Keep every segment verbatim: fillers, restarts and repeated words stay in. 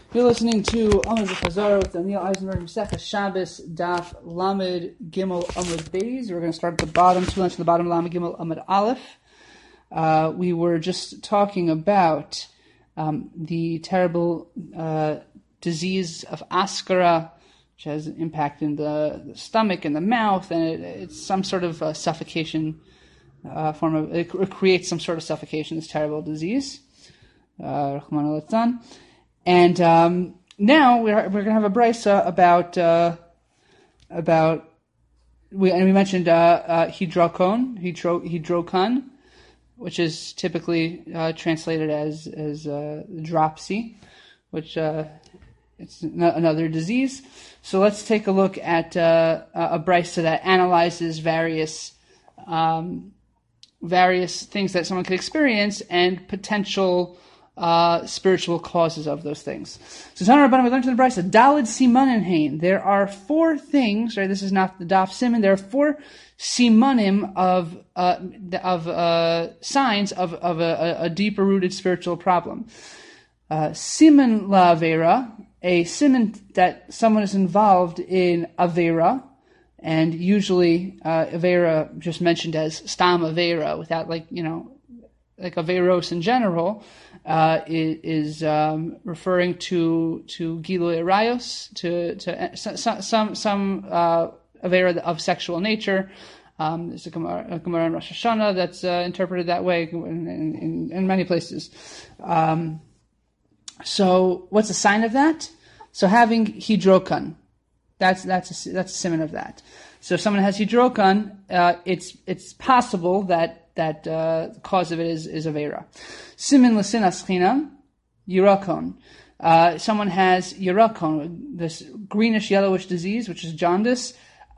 You're listening to Amud Chazar with Daniel Eisenberg, Masechah Shabbos, Daf Lamed Gimel Amud Beis. We're going to start at the bottom, two lines from the bottom, Lamed Gimel Amud Aleph. Uh, we were just talking about um, the terrible uh, disease of Askara, which has an impact in the, the stomach and the mouth, and it, it's some sort of uh, suffocation uh, form of, it, it creates some sort of suffocation, this terrible disease. Uh, and um, now we're we're going to have a brisa about uh, about we and we mentioned uh, uh, hydrocon, hydro hydrocon, which is typically uh, translated as as uh, dropsy, which uh, it's n- another disease. So let's take a look at uh, a brisa that analyzes various um, various things that someone could experience and potential Uh, spiritual causes of those things. So, Tana Rabbanan, we learned in the Brisa, Dalid Simanin Hain. There are four things, right? This is not the Daf Siman. There are four simanim of uh, of uh, signs of of a, a deeper rooted spiritual problem. Uh, siman la avera, a siman that someone is involved in avera, and usually uh, avera just mentioned as stam avera, without like you know like averos in general. Uh, is, is um, referring to to Gilui Arayos, to to some some some uh, avera of sexual nature. Um, there's a Gemara, a Gemara in Rosh Hashanah that's uh, interpreted that way in, in, in many places. Um, so, what's a sign of that? So, having hydrokan, that's that's a, that's a simon of that. So, if someone has hydrokan, uh, it's it's possible that. that uh, the cause of it is, is avera. Simin l'sinas chinam, yirakon. Uh, someone has yirakon, this greenish yellowish disease, which is jaundice.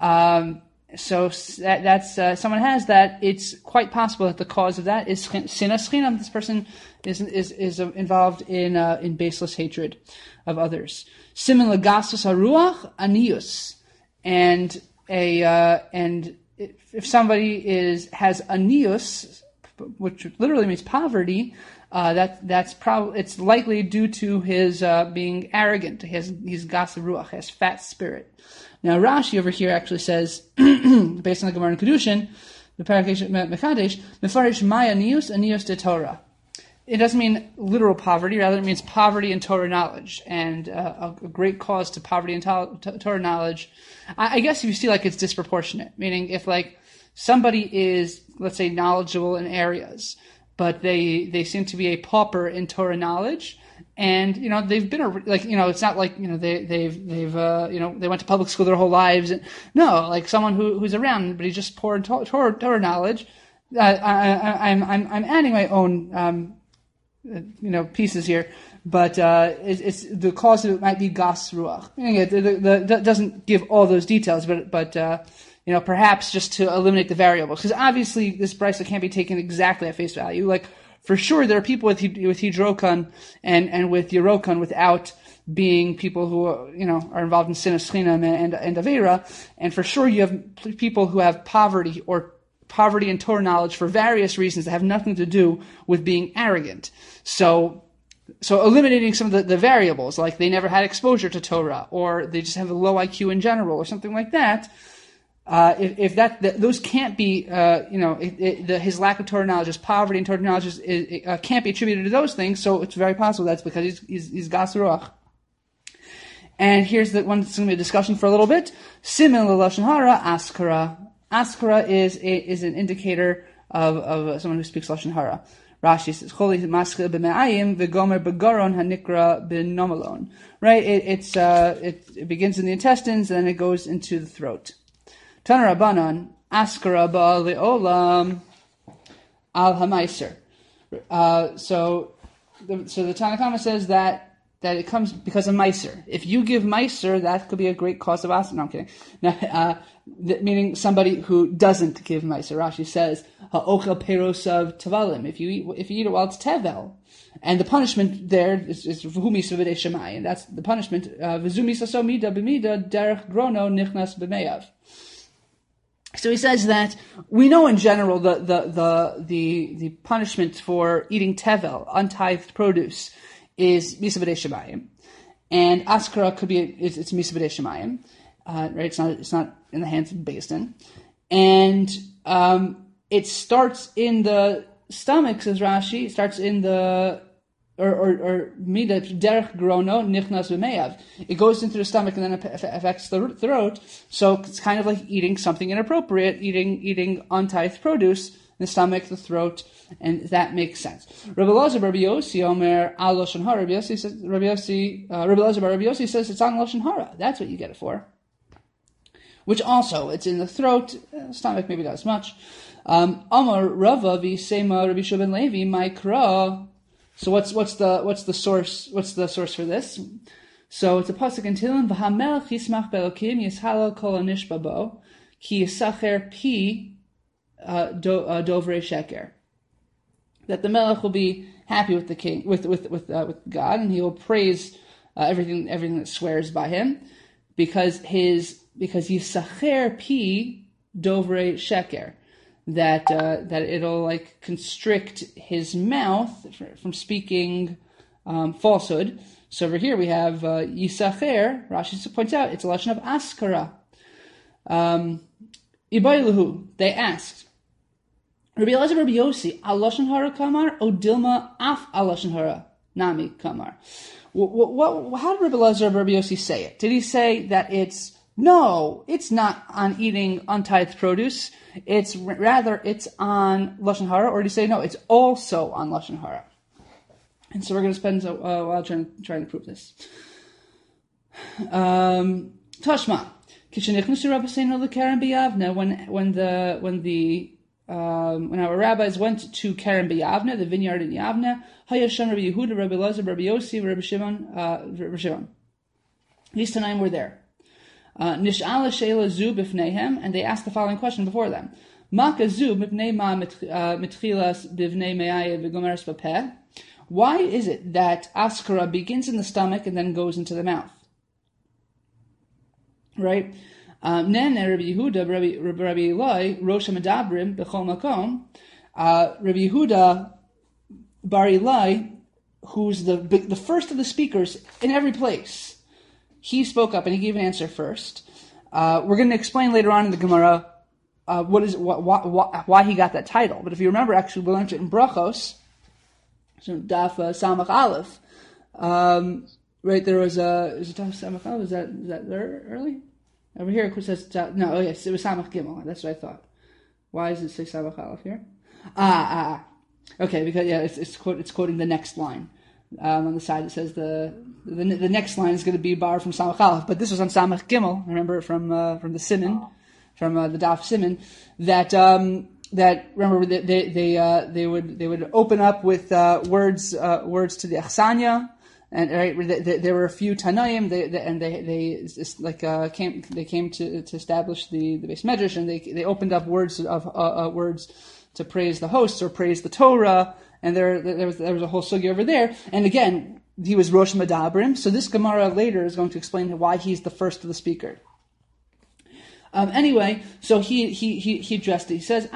Um, so that, that's uh, someone has that. It's quite possible that the cause of that is sinas chinam. This person is is is involved in uh, in baseless hatred of others. Simin l'gasus haruach anius, and a uh, and. If somebody is has anius, which literally means poverty, uh, that that's probably it's likely due to his uh, being arrogant. He has he's gas ruach, has fat spirit. Now Rashi over here actually says, based on the Gemara in Kedushin, the Parakesh Mekadesh, mefarish maya anius anius de Torah. It doesn't mean literal poverty, rather it means poverty in Torah knowledge, and uh, a, a great cause to poverty in to- to- Torah knowledge. I, I guess if you see like it's disproportionate, meaning if like somebody is, let's say, knowledgeable in areas, but they they seem to be a pauper in Torah knowledge, and you know they've been a, like you know it's not like you know they they've they've uh, you know they went to public school their whole lives. And, no, like someone who who's around, but he's just poor in Torah, Torah, Torah knowledge. Uh, I, I, I'm I'm I'm adding my own. Um, you know, pieces here, but uh, it's, it's the cause of it might be gas ruach. It, the, the, the, doesn't give all those details, but but uh, you know, perhaps just to eliminate the variables, because obviously this brisa can't be taken exactly at face value. Like for sure, there are people with with hydrokan and and with yirokan without being people who are, you know are involved in sinas chinam and and avera, and for sure you have people who have poverty or poverty and Torah knowledge for various reasons that have nothing to do with being arrogant. So, so eliminating some of the, the variables, like they never had exposure to Torah, or they just have a low I Q in general, or something like that. Uh, if, if that, that those can't be, uh, you know, it, it, the, his lack of Torah knowledge, his poverty in Torah knowledge, is, it, uh, can't be attributed to those things. So it's very possible that's because he's he's, he's gas ruach. And here's the one that's going to be a discussion for a little bit. Simin l'lashon hara askara. Askara is a, is an indicator of, of someone who speaks lashon hara. Rashi says, "Choli maschil b'me'ayim v'gomer b'garon hanikra b'nomalon." Right? It, it's uh, it, it begins in the intestines and then it goes into the throat. Tana Rabbanan askara ba'al le'olam al hamaiser. Uh, so, the, so the Tanna Kama says that. That it comes because of meiser. If you give meiser, that could be a great cause of asana. No, I'm kidding. Now, uh, th- meaning somebody who doesn't give meiser. Rashi says, "Ha'ochel perosav tavalim." If you eat, if you eat it while it's tevel, and the punishment there is v'humi savidei shemai, and that's the punishment. V'zumi saso mida b'mida derech grono nichnas b'meyav. So he says that we know in general the the the the, the punishment for eating tevel, untithed produce, is Misavadei Shemayim. And askara could be it's, it's misa b'dei shemayim, uh, right? It's not it's not in the hands of Beis Din, and um, it starts in the stomach, says Rashi. It starts in the or or or mida derech grono nichnas b'meyav. It goes into the stomach and then it affects the throat. So it's kind of like eating something inappropriate, eating eating untithed produce. The stomach, the throat, and that makes sense. Rabbi Elazar Rabbi Yossi Omer al Lashon Hara. Rabbi Yossi says, Rabbi Yossi, uh, Rabbi Elazar Rabbi Yossi says it's on Lashon Hara. That's what you get it for. Which also, it's in the throat, uh, stomach, maybe not as much. Um, Amar Rava v'Sema Rabbi Shua ben Levi Ma'ikra. So what's what's the what's the source? What's the source for this? So it's a pasuk in Tehillim. V'Hamelech Yismach Be'Elokim Yishalal Kol Anishba Bo Ki Yisacher Pi. Uh, do, uh, Dovrei Sheker, that the Melech will be happy with the king, with with with uh, with God, and he will praise uh, everything everything that swears by him, because his because Yisacher Pi Dovrei Sheker, that uh, that it'll like constrict his mouth from speaking um, falsehood. So over here we have uh, Yisacher. Rashi points out it's a lashon of askara. Um, Ibayluhu, they asked, Rabbi Elazar Rabbi Yossi, al lashon hara kamar, o dilma af al lashon hara nami kamar. What, what, how did Rabbi Elazar Rabbi Yossi say it? Did he say that it's, no, it's not on eating untithed produce, it's rather, it's on lashon hara, or did he say, no, it's also on lashon hara? And so we're going to spend a uh, while trying, trying to prove this. Um, Tashma. When when the when the um, when our rabbis went to Keren B'Yavne, the vineyard in Yavne, Hayasham Rabbi Yehuda, Rabbi Elazar, Rabbi Yossi, Rabbi Shimon, uh, Rabbi Shimon. These Tanaim were there. Nish'ala Sheila Zu b'fneihem, and they asked the following question before them: Maka Zu b'fnei ma mitchilas b'fnei me'aya v'gomeres b'peh. Why is it that askara begins in the stomach and then goes into the mouth? Right? Nen Rabbi Yehuda, Rabbi Rabbi Eloi, Rosh Medabrim b'chol makom. Rabbi Yehuda Bar Eloi, who's the the first of the speakers in every place, he spoke up and he gave an answer first. Uh, we're going to explain later on in the Gemara uh, what is what, why, why he got that title. But if you remember, actually, we learned it in Brachos, so Daf uh, Samach Aleph. Um, right there was a is it Daf Samach Aleph? Is that is that there early? Over here it says no. Oh yes, it was Samach Gimel. That's what I thought. Why does it say Samach Aleph here? Ah ah. ah. Okay, because yeah, it's it's, quote, it's quoting the next line. Um, on the side it says the, the the next line is going to be bar from Samach Aleph, but this was on Samach Gimel. Remember from uh, from the Siman, from uh, the Daf Siman, that um, that remember they they they, uh, they would they would open up with uh, words uh, words to the Achsanya. And right, there were a few Tanaim, they, they, and they they just like uh, came they came to to establish the the Beis Medrash, and they they opened up words of uh, uh, words to praise the hosts or praise the Torah, and there there was there was a whole sugi over there. And again, he was Rosh Medabrim, so this Gemara later is going to explain why he's the first of the speaker. Um, anyway, so he, he, he, he addressed it. He says,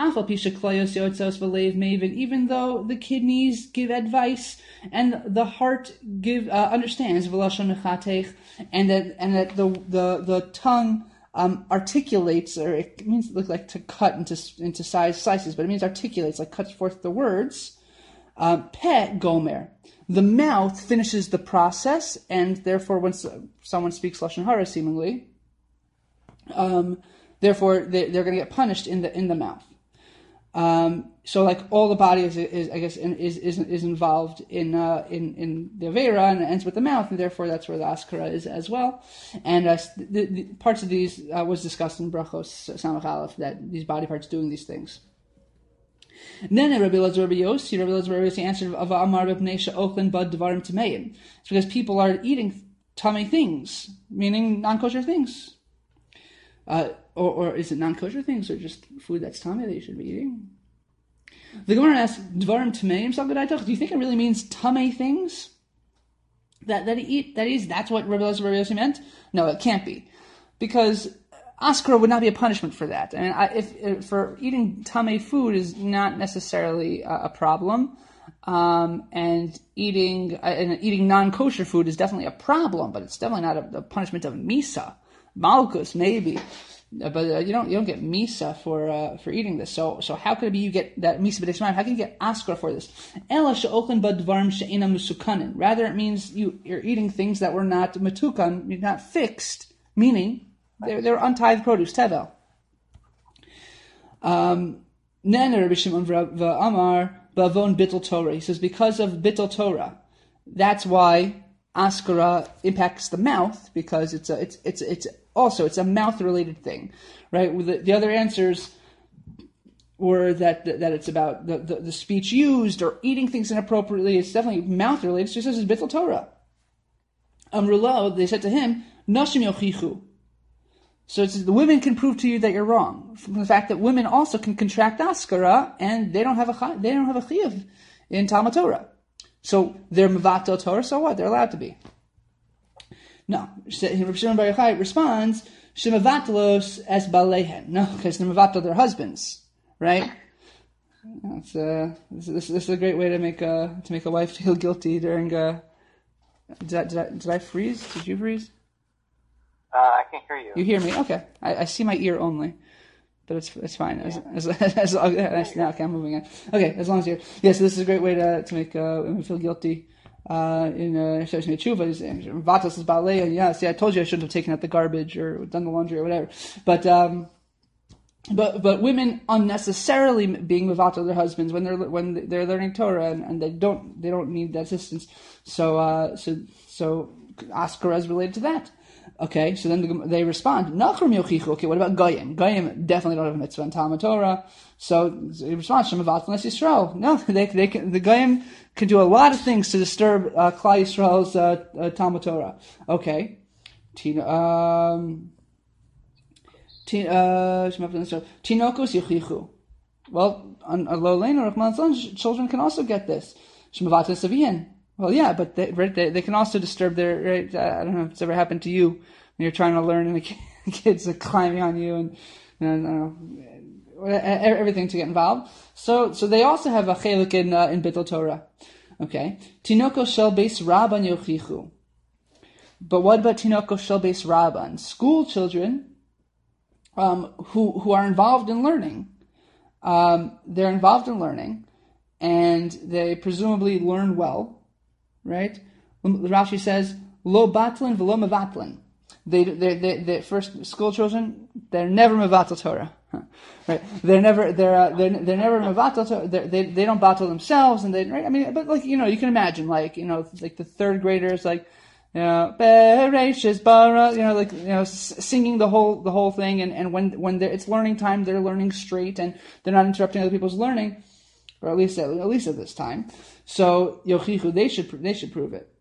even though the kidneys give advice and the heart give, uh, understands, and that, and that the, the, the tongue, um, articulates, or it means look like to cut into, into size slices, but it means articulates, like cuts forth the words. Um, Peh gomer. The mouth finishes the process, and therefore when someone speaks Lashon Hara, seemingly, Um, therefore, they, they're going to get punished in the in the mouth. Um, so, like all the body is, is I guess, is is is involved in uh, in in the avera, and it ends with the mouth, and therefore that's where the askara is as well. And uh, the, the parts of these uh, was discussed in Brachos Samach Aleph, that these body parts doing these things. And then Rabbi Elazar Rabbi Yossi, Rabbi Elazar Rabbi Yossi answered, "Of Amar b'nei she'ochlin bad dvarim tameim." It's because people are eating tummy things, meaning non-kosher things. Uh, or, or is it non-kosher things, or just food that's tummy that you should be eating? The Gemara asks, "Dvarim tameim salgadaytach." Do you think it really means tummy things that that he eat? That is, that's what Rabbi Elazar Rabbi Yossi meant? No, it can't be, because askara would not be a punishment for that. And I, if, if for eating tummy food is not necessarily a, a problem. Um, and eating uh, and eating non-kosher food is definitely a problem, but it's definitely not a, a punishment of misa. Malchus, maybe. But uh, you don't you don't get misa for uh, for eating this. So so how could it be you get that misa b'dei shemaim? How can you get askara for this? Ela she'ochen badvarim she'ena musukanin. Rather, it means you you're eating things that were not metukan, not fixed, meaning they're they're untithed produce, tevel. Um, Nen Rabbi Shimon v'Amar bavon bittul Torah. He says because of bittul Torah, that's why askara impacts the mouth, because it's a it's it's it's also it's a mouth related thing, right? The, the other answers were that that it's about the, the, the speech used or eating things inappropriately. It's definitely mouth related. So he says it's bittul Torah. Amrulo, they said to him, Nashim yochichu. So it's, the women can prove to you that you're wrong from the fact that women also can contract askara and they don't have a they don't have a chiyuv in Talmud Torah. So they're mevatel Torah. So what? They're allowed to be. No, Rabbi Shimon Bar Yochai responds, "Shemavatelos as balehen." No, because they're mevatel their husbands, right? That's uh, this, this, this is a great way to make a to make a wife feel guilty during. Uh, did I, did I did I freeze? Did you freeze? Uh, I can hear you. You hear me? Okay, I, I see my ear only, but it's it's fine. As as as, as, as now, okay, I'm moving on. Okay, as long as you're yeah. So this is a great way to to make uh, women feel guilty. Uh, in uh, Tshuva, Vatos is balei. Yeah, see, I told you I shouldn't have taken out the garbage or done the laundry or whatever. But um, but but women unnecessarily being mevatel their husbands when they're when they're learning Torah and, and they don't they don't need that assistance. So uh, so so askara is related to that. Okay, so then the, they respond, Nachrim yochichu. Okay, what about Goyim? Goyim definitely don't have a mitzvah in Talmud Torah. So he responds, Shemavat L'nes Yisrael. No, they, they can, the Goyim can do a lot of things to disturb uh, Klal Yisrael's uh, uh, Talmud Torah. Okay. Tina, um, tina, uh, Tinokos yochichu. Well, on a low lane or Rahman, children can also get this. Shemavat L'nes Avihin. Well, yeah, but they, right, they, they can also disturb their, right, I don't know if it's ever happened to you when you're trying to learn and the kids are climbing on you and, you know, I don't know, everything to get involved. So, so they also have a chelik in, uh, in Bittul Torah. Okay. Tinoko shel beis rabban yochichu. But what about Tinoko shel beis rabban? School children, um, who, who are involved in learning, um, they're involved in learning and they presumably learn well. Right? Rashi says, Lo batlin v'lo mevatlin. They, they, they, they, first school children, they're never mevatel Torah. Right? They're never, they're, uh, they're, they're never mevatel Torah. They're, they, they don't battle themselves, and they, right? I mean, but like, you know, you can imagine, like, you know, like the third graders, like, you know, Bereishis bara, you know, like, you know, singing the whole, the whole thing, and, and when, when it's learning time, they're learning straight, and they're not interrupting other people's learning. Or at least at, at least at this time. So yochichu, they should they should prove it.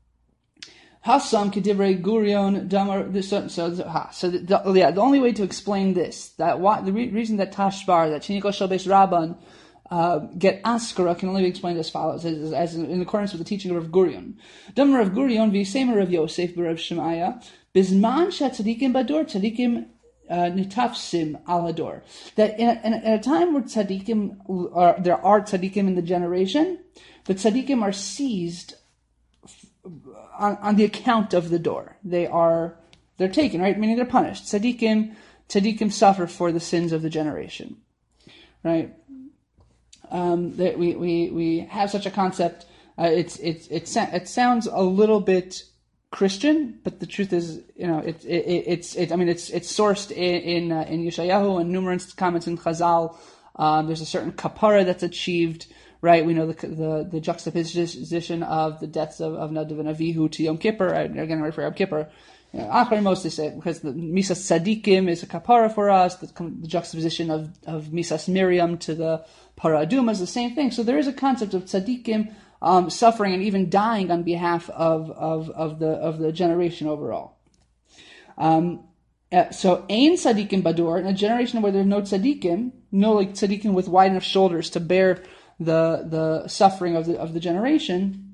Hasam kedivrei gurion damar. So so ha. So the, the, yeah, the only way to explain this, that why the re, reason that Tashbar, that Tinoko shel beis rabban uh, get askara can only be explained as follows, as, as in, in accordance with the teaching of Rav Gurion. Damar Rav Gurion v'yisemer Rav Yosef b'Rav Shemaya bizman shetzadikim bador tzadikim. Uh, nitafsim al hador. That in a, in, a, in a time where tzaddikim, are, there are tzaddikim in the generation, the tzaddikim are seized on, on the account of the door. They are, they're taken, right? Meaning they're punished. Tzaddikim, tzaddikim suffer for the sins of the generation, right? Um, that we, we, we have such a concept. Uh, it's, it's, it's, it sounds a little bit Christian, but the truth is, you know, it, it, it's, it, I mean, it's, it's sourced in, in, uh, in Yeshayahu and numerous comments in Chazal. Um, there's a certain kapara that's achieved, right? We know the, the, the juxtaposition of the deaths of, of Nadav and Avihu to Yom Kippur, again, right for Yom Kippur. You know, Achar mostly say, because the Misas Tzadikim is a kapara for us, the, the juxtaposition of, of Misas Miriam to the Para Aduma is the same thing. So there is a concept of Tzadikim, Um, suffering and even dying on behalf of, of, of the of the generation overall. Um, uh, so ein tzadikim badur, in a generation where there's no tzadikim, no like tzadikim with wide enough shoulders to bear the the suffering of the of the generation.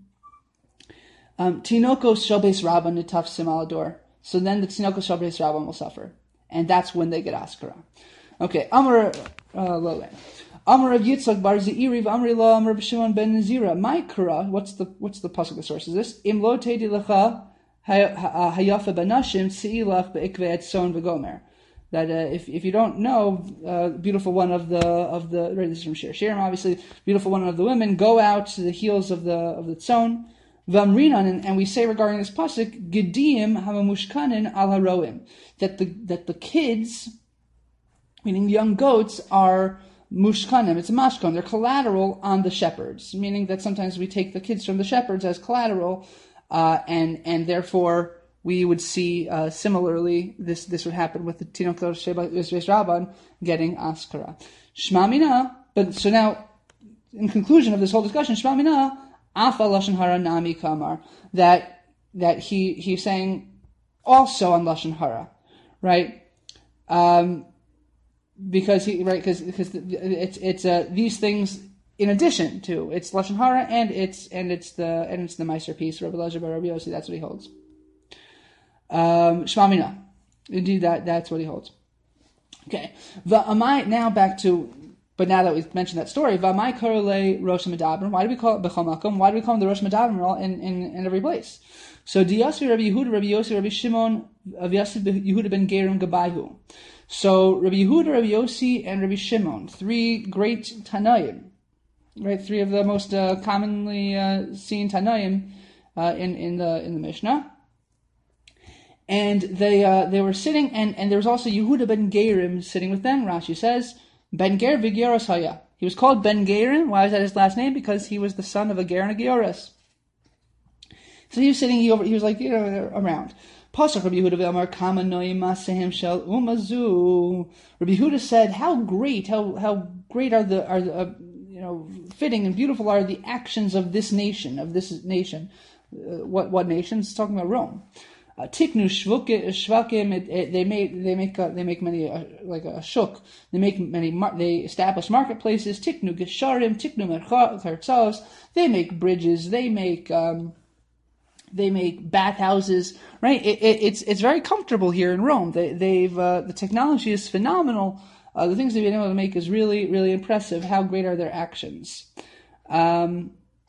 Um, tinokos shel beis rabban nitafsim al hador. So then the tinokos shel beis rabban will suffer, and that's when they get askara. Okay, Amar uh, Lole. Amar Rav Yitzchak bar Zeiri v'Amri lo Amar Rav Shimon ben Nazira. My kara, what's the what's the pasuk? The source is this: Im lo teidi lecha hayafa banashim seilach beikve et son v'gomer. That uh, if if you don't know, uh, beautiful one of the of the right, this is from Shir Shirim, obviously, beautiful one of the women, go out to the heels of the of the tzon. V'amrinan, and, and we say regarding this pasuk, Gediyim hamamushkanin al haroim, that the that the kids, meaning young goats, are mushkanim. It's a mashkan. They're collateral on the shepherds, meaning that sometimes we take the kids from the shepherds as collateral, uh, and and therefore we would see uh, similarly this this would happen with the tinokot sheba Yisrael Rabban getting askara. Shma mina. But so now, in conclusion of this whole discussion, Shma mina. Afa lashon hara nami kamar, that that he he's saying also on lashon hara, right? Um, because he right because because it's it's uh, these things in addition to it's lashon hara and it's and it's the and it's the Meiser piece. Rabbi Elazar bar Rabbi Yossi, that's what he holds. Um, Shma mina, indeed that that's what he holds. Okay, va'amai now back to. But now that we've mentioned that story, V'amai korele Rosh Medabrim, why do we call it B'chol Makom? Why do we call him the Rosh Medabrim in, in, in every place? So, Diyasi Rabbi Yehuda, Rabbi Yossi, Rabbi Shimon, Rabbi Yehuda ben Gerim Gabayhu. So, Rabbi Yehuda, Rabbi Yossi, and Rabbi Shimon, three great Tanaim, right? Three of the most uh, commonly uh, seen Tanaim uh, in, in the in the Mishnah. And they uh, they were sitting, and, and there was also Yehuda ben Gerim sitting with them. Rashi says, Ben Ger v'Gioras Haya. He was called Ben Gerim. Why is that his last name? Because he was the son of a Ger and a Gioras. So he was sitting, he, over, he was like, you know, around. Pasuk Rabbi Yehuda v'Amar Kama Noim Masehem Shel Umazu. Rabbi Yehuda said, how great, how how great are the, are the uh, you know, fitting and beautiful are the actions of this nation, of this nation. Uh, what what nation? It's talking about Rome. Tiknu shvakim. They make they make uh, they make many uh, like a shuk. They make many. Mar- they establish marketplaces. Tiknu gesharim. Tiknu merchatzos. They make bridges. They make um, they make bathhouses. Right. It, it, it's it's very comfortable here in Rome. They they've uh, the technology is phenomenal. Uh, the things they've been able to make is really really impressive. How great are their actions? Um,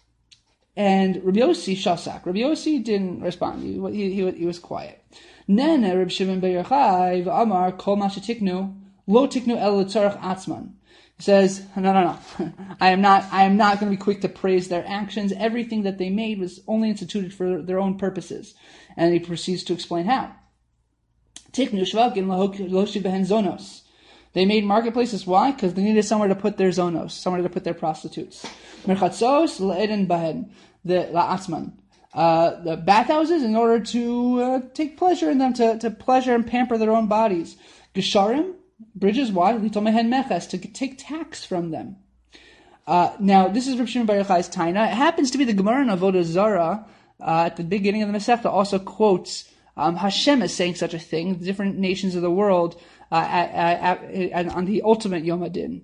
And Rabbi Yossi shasak. Rabbi Yossi didn't respond. He, he, he, he was quiet. Nene Rabbi Shimon bar Yochai v'amar kol ma shetiknu lo tiknu el l'tzarech atzman. He says, no, no, no. I am not. I am not going to be quick to praise their actions. Everything that they made was only instituted for their own purposes. And he proceeds to explain how. Tiknu shvakin loshi behen zonos. They made marketplaces. Why? Because they needed somewhere to put their zonos, somewhere to put their prostitutes. Merchatzos le'eden bahen, the la'atzman. Uh, the bathhouses in order to uh, take pleasure in them, to, to pleasure and pamper their own bodies. Gesharim, bridges. Why? Litomehen meches, to take tax from them. Uh, now, this is Reb Shimon bar Yochai's taina. It happens to be the Gemara in Avodah Zarah uh, at the beginning of the Masechta also quotes um, Hashem as saying such a thing. The different nations of the world. Uh, at, at, at, on the ultimate Yom Hadin,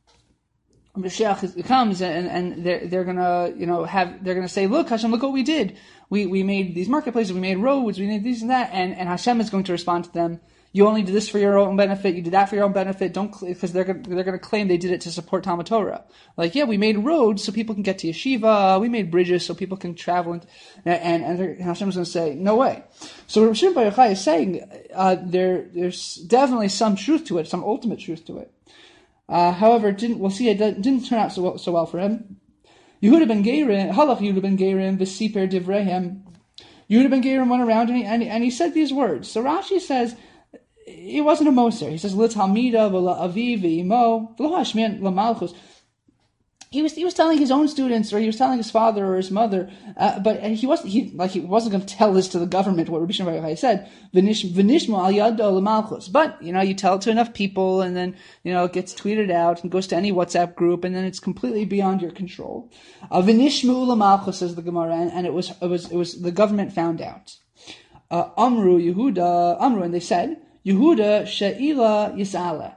Mashiach comes and, and they're they're gonna you know have they're gonna say, look Hashem, look what we did. We we made these marketplaces, we made roads, we made this and that, and, and Hashem is going to respond to them. You only did this for your own benefit. You did that for your own benefit. Don't because they're gonna, they're going to claim they did it to support Talmud Torah. Like, yeah, we made roads so people can get to yeshiva. We made bridges so people can travel. And and, and Hashem's going to say, no way. So Rav Shimon bar Yochai is saying uh, there there's definitely some truth to it, some ultimate truth to it. Uh, however, it didn't we'll see it didn't turn out so well, so well for him. Yehuda ben Gerim, halach Yehuda ben Gerim, v'siper divrehem. Yehuda ben Gerim went around and he, and, and he said these words. So Rashi says. It wasn't a moser. He says, "L'talmida v'la aviv v'imo v'lo hashmian l'malchus." He was he was telling his own students, or he was telling his father or his mother, uh, but he wasn't he like he wasn't going to tell this to the government. What Rabbi Shimon bar Yochai said, "V'nishmo al yado l'malchus." But you know, you tell it to enough people, and then you know it gets tweeted out and goes to any WhatsApp group, and then it's completely beyond your control. V'nishmo l'malchus says the Gemara, and, and it was it was it was the government found out. Uh, Amru Yehuda Amru, and they said. Yehuda she'ila yis'ala.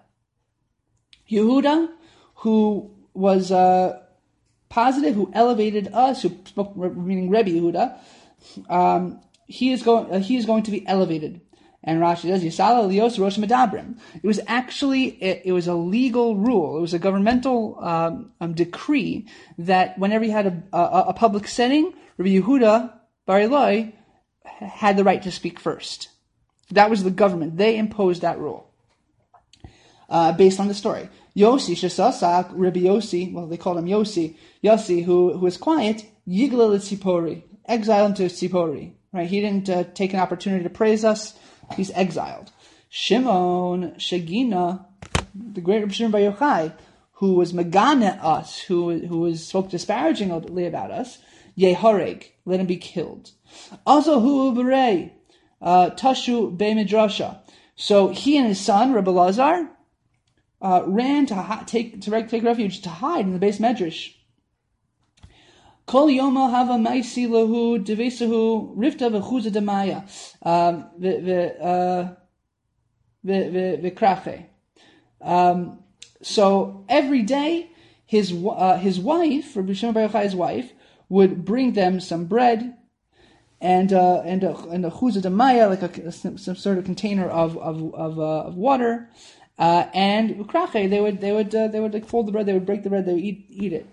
Yehuda, who was uh, positive, who elevated us, who spoke, meaning Rebbe Yehuda, um, he is going. Uh, he is going to be elevated. And Rashi says, Yisala Lios Rosh Medabrim. It was actually, it, it was a legal rule. It was a governmental um, um, decree that whenever you had a, a, a public setting, Rabbi Yehuda Bar Eloi had the right to speak first. That was the government. They imposed that rule. Uh, based on the story. Yossi Shesasak, Rabbi Yossi, well, they called him Yossi, Yossi, who, who was quiet, Yiglil Tzipori, exiled to Tzipori. Right? He didn't uh, take an opportunity to praise us. He's exiled. Shimon Shagina, the great Rabbi Shimon Bar Yochai, who was Megane us, who who was spoke disparagingly about us, Yehoreg, let him be killed. Azahu Berei, Tashu Be Midrasha. So he and his son, Rabbi Lazar, uh, ran to ha- take to take refuge to hide in the base medrash. Kol yoma hava maisi lahu devesahu rifta v'chuza demaya v'krache. Um, so every day, his uh, his wife, Rabbi Shimon Bar Yochai's wife, would bring them some bread and uh, and a and a chuza demaya, like a, some, some sort of container of of of, uh, of water, uh, and v'krache. They would they would uh, they would like fold the bread. They would break the bread. They would eat eat it.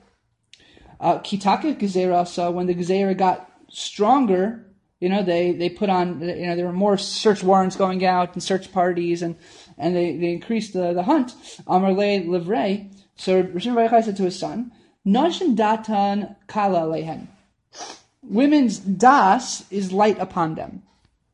Kitaka Gezerah, so when the Gezerah got stronger, you know, they, they put on, you know, there were more search warrants going out and search parties, and, and they, they increased the, the hunt. Amar le livrei. So Rishon Bar Yochai said to his son, Nashim datan kala lehen. Women's das is light upon them.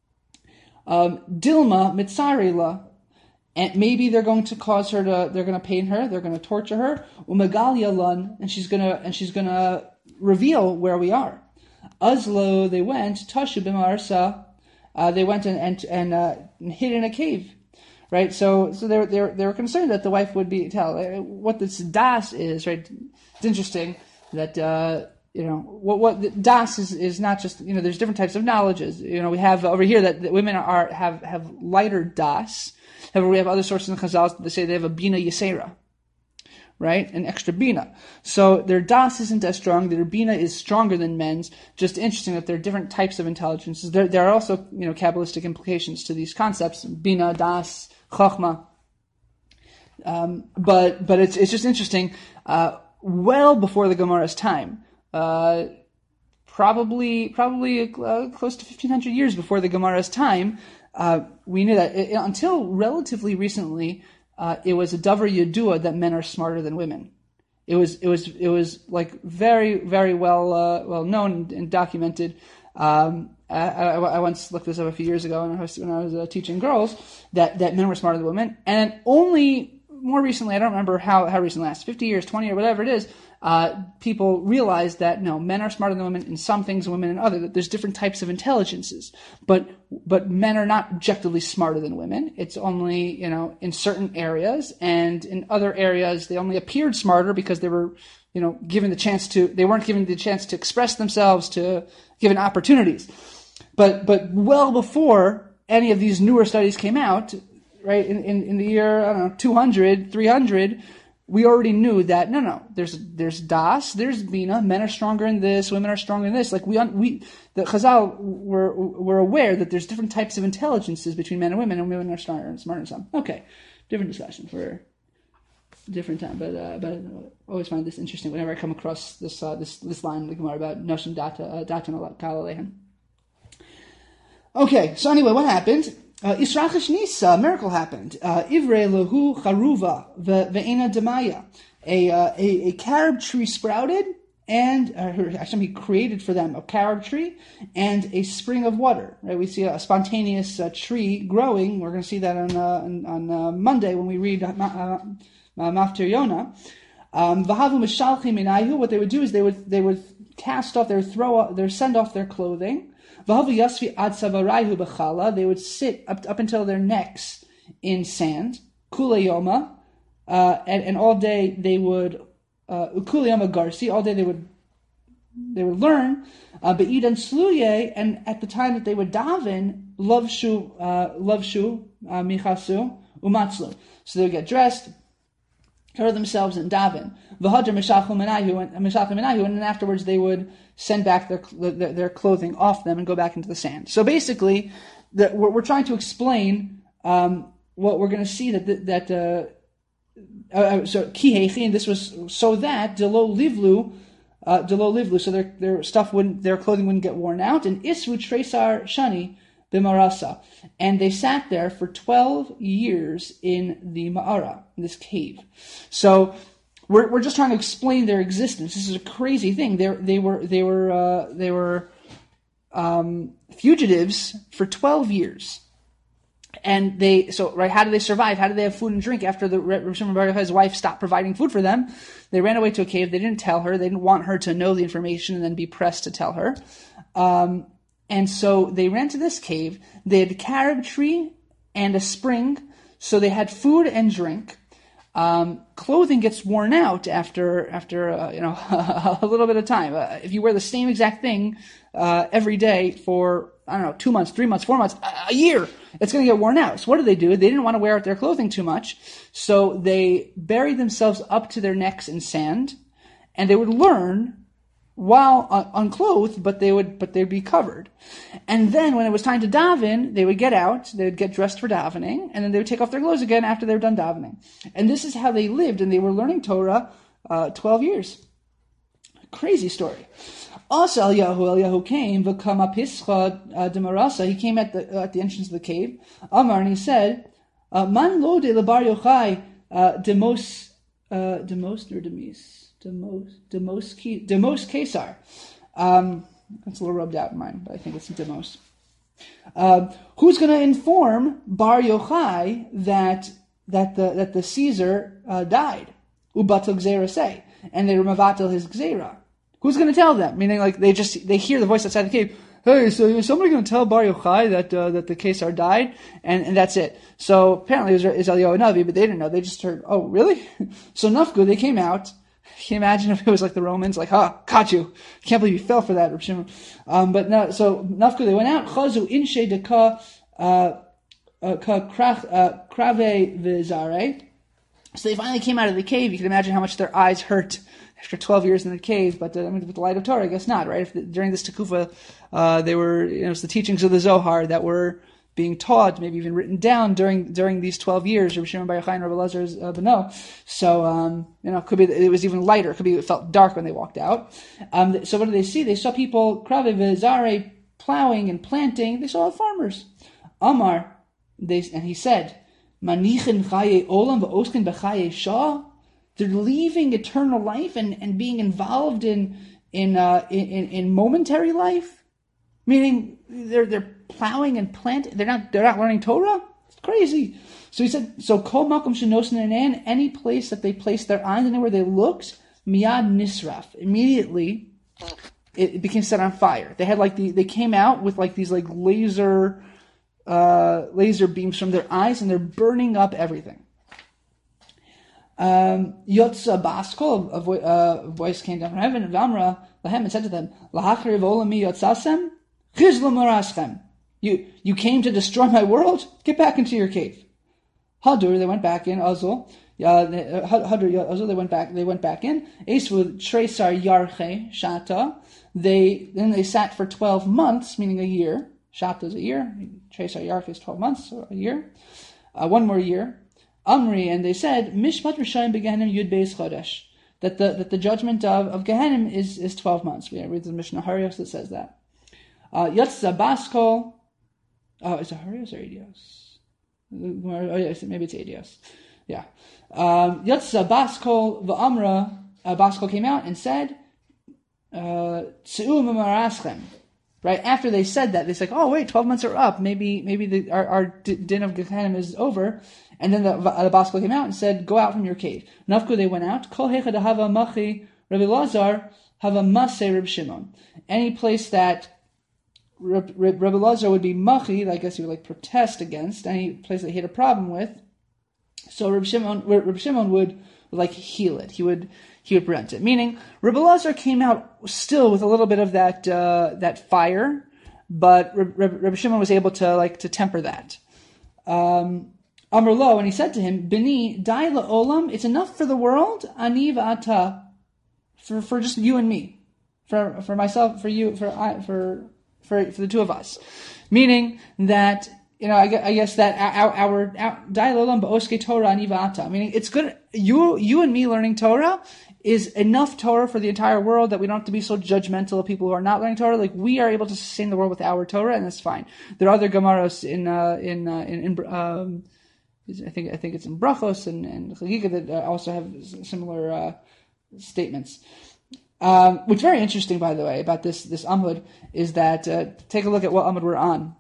Um, Dilma mitzarela. And maybe they're going to cause her to, they're going to pain her, they're going to torture her. Umagalia lun, and she's going to, and she's going to reveal where we are. Uzlo, they went, Tashu b'marsa, uh, they went and, and, and, uh, hid in a cave. Right? So, so they were, they were, they were concerned that the wife would be, tell, uh, what this das is, right? It's interesting that, uh, you know, what, what, das is, is not just, you know, there's different types of knowledges. You know, we have over here that, that women are, have, have lighter das. However, we have other sources in Chazal that say they have a bina yisera, right? An extra bina. So their das isn't as strong. Their bina is stronger than men's. Just interesting that there are different types of intelligences. There, there are also, you know, Kabbalistic implications to these concepts: bina, das, chachma. Um, but but it's it's just interesting. Uh, well before the Gemara's time, uh, probably probably uh, close to fifteen hundred years before the Gemara's time. Uh, we knew that it, until relatively recently, uh, it was a davar yadua that men are smarter than women. It was, it was, it was like very, very well, uh, well known and, and documented. Um, I, I, I once looked this up a few years ago when I was, when I was uh, teaching girls that, that men were smarter than women. And only more recently, I don't remember how, how recently, last fifty years, twenty or whatever it is, uh, people realized that no, men are smarter than women in some things, women in other, that there's different types of intelligences. But, but men are not objectively smarter than women. It's only, you know, in certain areas, and in other areas they only appeared smarter because they were, you know, given the chance to, they weren't given the chance to express themselves, to given opportunities. But, but well before any of these newer studies came out, right, in, in, in the year, I don't know, two hundred, three hundred, we already knew that, no, no, there's, there's das, there's bina, men are stronger in this, women are stronger in this. Like we, we, the Chazal were, were aware that there's different types of intelligences between men and women, and women are smarter and smarter than some. Okay. Different discussion for a different time, but, uh, but I always find this interesting whenever I come across this, uh, this, this line in the Gemara about Noshim data, uh, data kala lehen. Okay. So anyway, what happened? Uh, Israchash Nisa, a miracle happened. Uh, Ivre lahu charuva ve'ena demaya. A, uh, a, a carob tree sprouted, and, uh, Hashem, he created for them a carob tree and a spring of water. Right? We see a, a spontaneous uh, tree growing. We're going to see that on, uh, on, on uh, Monday when we read uh, uh, Maftir Yonah. Um, Vahavu mishalchim inayu. What they would do is they would, they would cast off, they would throw, they would send off their clothing. They would sit up, up until their necks in sand. Kulayoma, uh, and, and all day they would Kulayoma garsi. All day they would they would learn. Be'idan sluye, and at the time that they would daven, lovshu lovshu michasu umatzlu. So they would get dressed, cover themselves, and daven. V'hadr mishachum menayu, and mishachum menayu, and then afterwards they would send back their, their their clothing off them and go back into the sand. So basically, that we're, we're trying to explain um, what we're going to see that that uh, uh, so kihechi, and this was so that delo livlu, uh, delo livlu, so their their stuff wouldn't, their clothing wouldn't get worn out, and isvu tresar shani b'marasa, and they sat there for twelve years in the ma'ara, in this cave. So we're we're just trying to explain their existence. This is a crazy thing. They they were they were uh, they were um, fugitives for twelve years, and they so right. How did they survive? How did they have food and drink after the Reb Shimon Bar Yochai's wife stopped providing food for them? They ran away to a cave. They didn't tell her. They didn't want her to know the information and then be pressed to tell her. Um, And so they ran to this cave. They had a carob tree and a spring, so they had food and drink. Um, clothing gets worn out after after uh, you know a little bit of time. Uh, if you wear the same exact thing uh, every day for I don't know two months, three months, four months, a, a year, it's going to get worn out. So what did they do? They didn't want to wear out their clothing too much, so they buried themselves up to their necks in sand, and they would learn while uh, unclothed, but they would, but they'd be covered. And then when it was time to daven, they would get out, they would get dressed for davening, and then they would take off their clothes again after they were done davening. And this is how they lived, and they were learning Torah uh, twelve years. Crazy story. Also, Eliyahu, Eliyahu came, v'kama pischa demarasa, he came at the uh, at the entrance of the cave, Amar, and he said, uh, Man lo de lebar Yochai demos, uh, demos or demis? Demos, Demos, Demos Caesar. Um, that's a little rubbed out in mine, but I think it's Demos. Uh, who's going to inform Bar Yochai that that the that the Caesar uh, died? Ubatel Gzera say, and they were mavatel his Gzera. Who's going to tell them? Meaning, like they just they hear the voice outside the cave. Hey, so is somebody going to tell Bar Yochai that uh, that the Caesar died, and, and that's it. So apparently it was Eliyahu Navi, but they didn't know. They just heard, oh, really? So Nafku, they came out. Can you imagine if it was like the Romans, like, ha, oh, caught you. Can't believe you fell for that, Reb Shimon. Um, but no, so Nafku, they went out. Chazu inshe de ka, uh, ka krave v'zare. So they finally came out of the cave. You can imagine how much their eyes hurt after twelve years in the cave. But uh, I mean, with the light of Torah, I guess not, right? If the, during this Tekufa, uh, they were, you know, it was the teachings of the Zohar that were being taught, maybe even written down during during these twelve years, Reb Shimon Bar Yochai and Reb Elazar's uh, Beno. So, um, you know, it could be it was even lighter. It could be it felt dark when they walked out. Um, so what did they see? They saw people krave v'zare plowing and planting. They saw farmers. Amar, they and he said, Manichin chaye olam v'oskin b'chaye shah. They're leaving eternal life and, and being involved in in, uh, in in momentary life, meaning they're they're plowing and planting. They're not they're not learning Torah. It's crazy. So he said, so kol makom shenosin enan, any place that they placed their eyes, anywhere they looked, miyad nisraf, immediately it, it became set on fire. They had like the they came out with like these like laser uh, laser beams from their eyes, and they're burning up everything. Um, Yotza Baskol, a, vo- uh, a voice came down from heaven, and Vamra Lahem and said to them, Lahachriv olami yotzasem, chizla moraschem. You you came to destroy my world? Get back into your cave. Hadur, they went back in. Azul, uh, Hadur, Azul, they went back. They went back in. Esvu Tresar Yarche Shata. They then they sat for twelve months, meaning a year. Shata is a year. Tresar Yarche is twelve months, so a year. Uh, one more year. Amri, and they said, Mishpat Rishayim beGehenim Yud Beis Chodesh, that the that the judgment of, of Gehenim is, is twelve months. We read the Mishnah Harios that says that. Yotza Baskol, oh, is it Harios or Edios? Oh, yes, maybe it's Edios. Yeah. Yotza Baskol v'Amra, Baskol came out and said, Tze'u Mimaraschem. Right after they said that, they said, "Oh wait, twelve months are up. Maybe, maybe the, our, our din of Gehenim is over." And then the, the Baskol came out and said, "Go out from your cave." Nafku, they went out. Kol hechad hava machi Rabbi Lazar hava maseh Reb Shimon. Any place that Reb, Reb, Rabbi Lazar would be machi, I guess he would like protest against. Any place that he had a problem with, so Reb Shimon, Reb Shimon would, would like heal it. He would. He would prevent it. Meaning, Reb Elazar came out still with a little bit of that uh, that fire, but Reb, Reb, Reb Shimon was able to like to temper that. Um, Amr lo, and he said to him, "Bini, dai la'olam. It's enough for the world. Ani v'ata, for for just you and me, for for myself, for you, for I, for for for the two of us, meaning that you know I, I guess that our our, our dialogue ba'oske Torah anivata, meaning it's good you you and me learning Torah is enough Torah for the entire world that we don't have to be so judgmental of people who are not learning Torah. Like we are able to sustain the world with our Torah, and that's fine. There are other Gemaros in uh, in, uh, in in um, I think I think it's in Brachos and and Chagiga that uh, also have similar uh, statements. Um, what's very interesting, by the way, about this this Amud is that uh, take a look at what Amud we're on.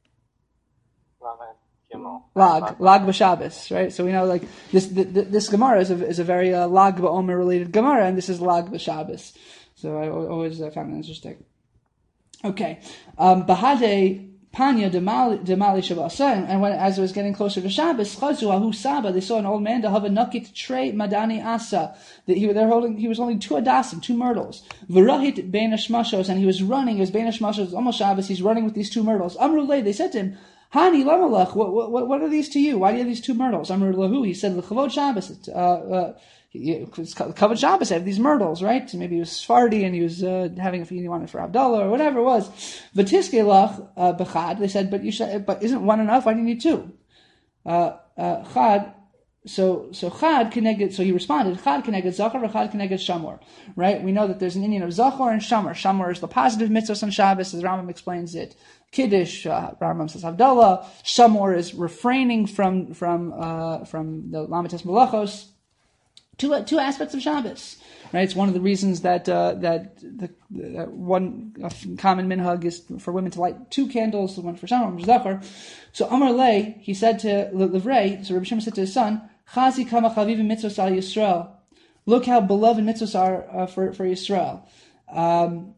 Lag, Lag b'Shabbos, right? So we know like this the, the, this Gemara is a, is a very uh, Lag b'Omer related Gemara, and this is Lag b'Shabbos. So I always uh, found it interesting. Okay, um, Bahade Panya Demali Shabasa, and when as it was getting closer to Shabbos, Chazu Ahu Saba, they saw an old man to have a nukit trey madani asa. That he they're holding he was holding two adasim, two myrtles. V'rahit bein hashmashos, and he was running. It was bein hashmashos, almost Shabbos. He's running with these two myrtles. Amrulay, they said to him, Hani lamalach, what, what what are these to you? Why do you have these two myrtles? Amr lahu, he said, l'chavod Shabbos, uh, uh, it's covered Shabbos, I have these myrtles, right? So maybe he was Sephardi and he was uh, having a feeling he wanted for Abdullah or whatever it was. V'tiske lach uh, b'chad, they said, but you should, but isn't one enough? Why do you need two? Uh, uh, chad, so so chad connected. So he responded, chad connected zachar, chad connected shamor, right? We know that there's an Indian of zachar and shamor. Shamor is the positive mitzvahs on Shabbos, as the Rambam explains it. Kiddush, uh, Rambam says Havdalah. Shamor is refraining from from uh, from the Lamites Malachos. Two uh, two aspects of Shabbos, right? It's one of the reasons that uh, that the that one uh, common minhag is for women to light two candles, the one for Shamor, one for Zachar. So Amar Lei, he said to Livrei, so Rabbi Shimon said to his son, Chazi kama chavivim mitzvos al Yisrael. Look how beloved mitzvos are uh, for for Yisrael. Um,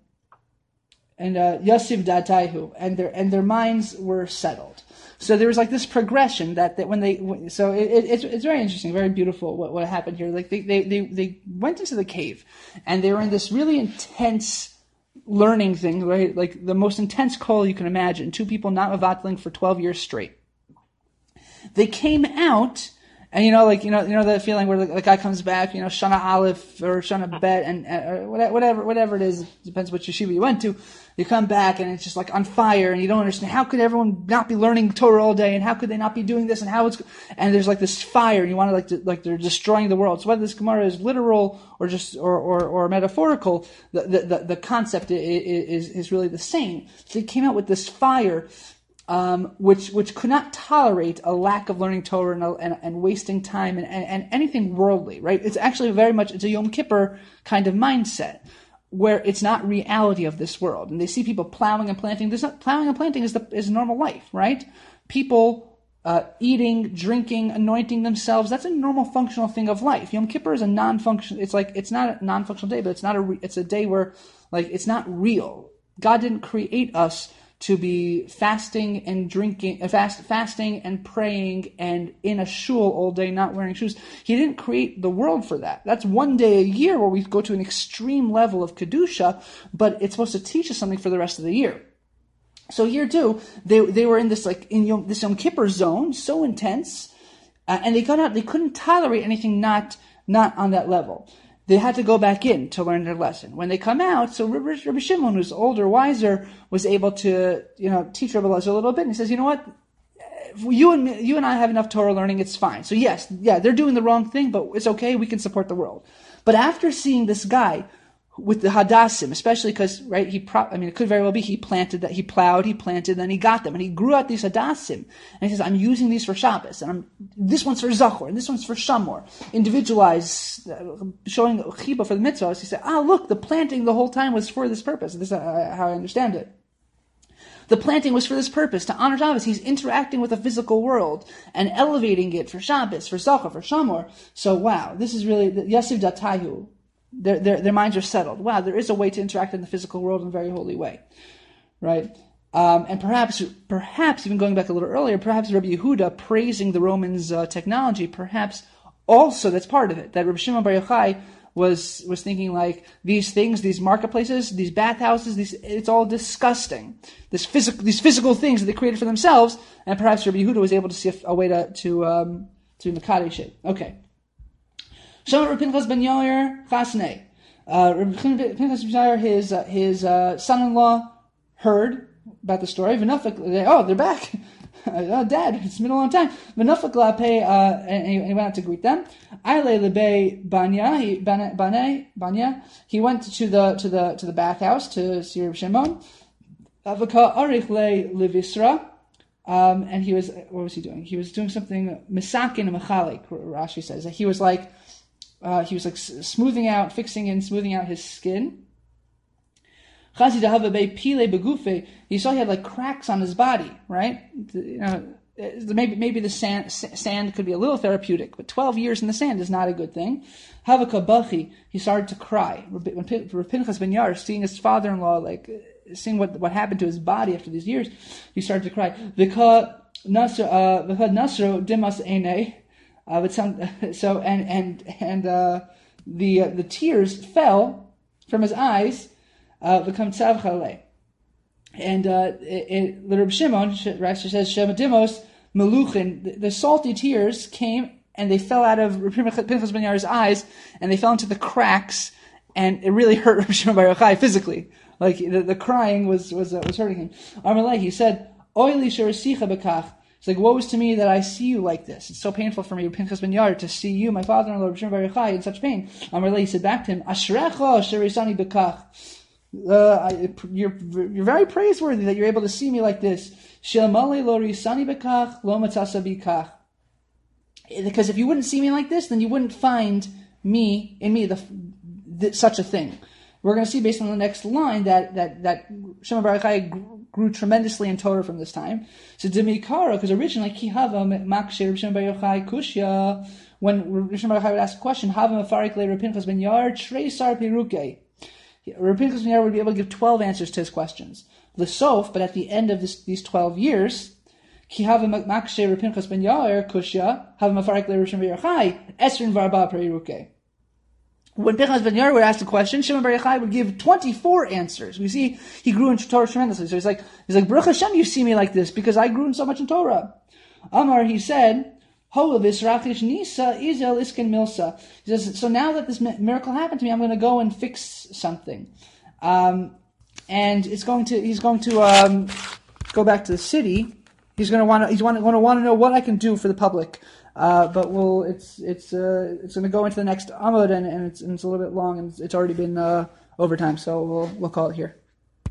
And uh, Yasiv Dataihu, and their and their minds were settled. So there was like this progression that, that when they so it, it, it's it's very interesting, very beautiful what, what happened here. Like they, they they they went into the cave, and they were in this really intense learning thing, right? Like the most intense call you can imagine. Two people not mevatling for twelve years straight. They came out. And you know, like you know, you know that feeling where the, the guy comes back, you know, Shana Aleph or Shana Bet, and uh, whatever, whatever it is, depends what yeshiva you went to. You come back and it's just like on fire, and you don't understand how could everyone not be learning Torah all day, and how could they not be doing this, and how it's, and there's like this fire, and you want to like to, like they're destroying the world. So whether this Gemara is literal or just or or, or metaphorical, the, the the concept is is really the same. So they came out with this fire. Um, which which could not tolerate a lack of learning Torah and, and, and wasting time and, and, and anything worldly, right? It's actually very much, it's a Yom Kippur kind of mindset where it's not reality of this world. And they see people plowing and planting. There's not, plowing and planting is the is normal life, right? People uh, eating, drinking, anointing themselves, that's a normal functional thing of life. Yom Kippur is a non-functional, it's like, it's not a non-functional day, but it's not a, re, it's a day where, like, it's not real. God didn't create us to be fasting and drinking, fast, fasting and praying and in a shul all day, not wearing shoes. He didn't create the world for that. That's one day a year where we go to an extreme level of kedusha, but it's supposed to teach us something for the rest of the year. So here too, they they were in this like in Yom, this Yom Kippur zone, so intense, uh, and they got out. They couldn't tolerate anything not not on that level. They had to go back in to learn their lesson. When they come out, so Rabbi Shimon, who's older, wiser, was able to, you know, teach Rabbi Elazar a little bit. And he says, you know what? You and me, you and I have enough Torah learning. It's fine. So yes, yeah, they're doing the wrong thing, but it's okay. We can support the world. But after seeing this guy with the Hadassim, especially because, right, he, pro- I mean, it could very well be he planted that, he plowed, he planted, then he got them, and he grew out these Hadassim. And he says, I'm using these for Shabbos, and I'm, this one's for Zachor, and this one's for Shamor. Individualized, uh, showing Chiba for the mitzvahs. He said, ah, look, the planting the whole time was for this purpose. This is uh, how I understand it. The planting was for this purpose, to honor Shabbos. He's interacting with the physical world and elevating it for Shabbos, for Zachor, for Shamor. So, wow, this is really, Yasiv Datayu. Their, their their minds are settled. Wow, there is a way to interact in the physical world in a very holy way, right? Um, and perhaps, perhaps even going back a little earlier, perhaps Rabbi Yehuda praising the Romans' uh, technology, perhaps also that's part of it. That Rabbi Shimon Bar Yochai was was thinking like these things, these marketplaces, these bathhouses, these it's all disgusting. This physical, these physical things that they created for themselves, and perhaps Rabbi Yehuda was able to see a, a way to to um, to mekadesh it. Okay. Shemar Rabbi Pinchas ben Yair Chasnei. Uh, Rabbi Pinchas ben Yair, his uh, his uh, son-in-law, heard about the story. V'nafik, oh, they're back. Oh, Dad, it's been a long time. V'nafik la'pei, uh, and he, he went out to greet them. Aile lebei banya, he, bane, banya. He went to the to the to the bathhouse to see Reb Shimon. Avaka arich le levisra, um, and he was what was he doing? He was doing something misakin mechalik. Rashi says he was like uh, he was like smoothing out, fixing and smoothing out his skin. He saw he had like cracks on his body, right? You know, maybe maybe the sand sand could be a little therapeutic, but twelve years in the sand is not a good thing. Havaka bachi, he started to cry. When Pinchas ben Yair, seeing his father-in-law, like seeing what what happened to his body after these years, he started to cry. V'ka nasro dimas einei. So and and and uh, the uh, the tears fell from his eyes. Become tzav chalei, and uh, it, it, the Reb Shimon Rashi says shemadimos meluchin. The, the salty tears came and they fell out of Reb Pinchas ben Yair's eyes, and they fell into the cracks, and it really hurt Reb Shimon bar Yochai physically. Like the, the crying was was uh, was hurting him. Amalei, he said, "Oili sherasicha bekach." It's like, woe is to me that I see you like this. It's so painful for me, Pinchas ben Yair, to see you, my father-in-law, Reb Shimon bar Yochai, in such pain. Amalei, he said back to him, "Ashrecha sherisani bekach." Uh, I, you're you're very praiseworthy that you're able to see me like this. Because if you wouldn't see me like this, then you wouldn't find me in me the, the such a thing. We're going to see based on the next line that that that Shimon bar Yochai grew tremendously in Torah from this time. So Dimikara, because originally Kihava Makshe Shimon bar Yochai Kushya, when Shimon bar Yochai would ask a question, Hava Mefarik le Pinchas ben Yair Trei Sar Peruke. Reb Pinchas ben Yair would be able to give twelve answers to his questions. The sof, but at the end of this, these twelve years, ki have makshe Reb Pinchas ben Yair kushya have mafarik le Reb Shimon bar Yochai esrin varba periruke. When Pinchas ben Yair would ask the question, Shimon bar Yochai would give twenty-four answers. We see he grew in Torah tremendously. So he's like, he's like, Baruch Hashem, you see me like this because I grew in so much in Torah. Amar, he said. He says, so now that this miracle happened to me, I'm going to go and fix something. Um, and it's going to, he's going to um, go back to the city. He's going to want to, he's going to want to know what I can do for the public. Uh, but we'll, it's, it's, uh, it's going to go into the next Amud, and, and, it's, and it's a little bit long, and it's, it's already been uh, overtime, so we'll, we'll call it here.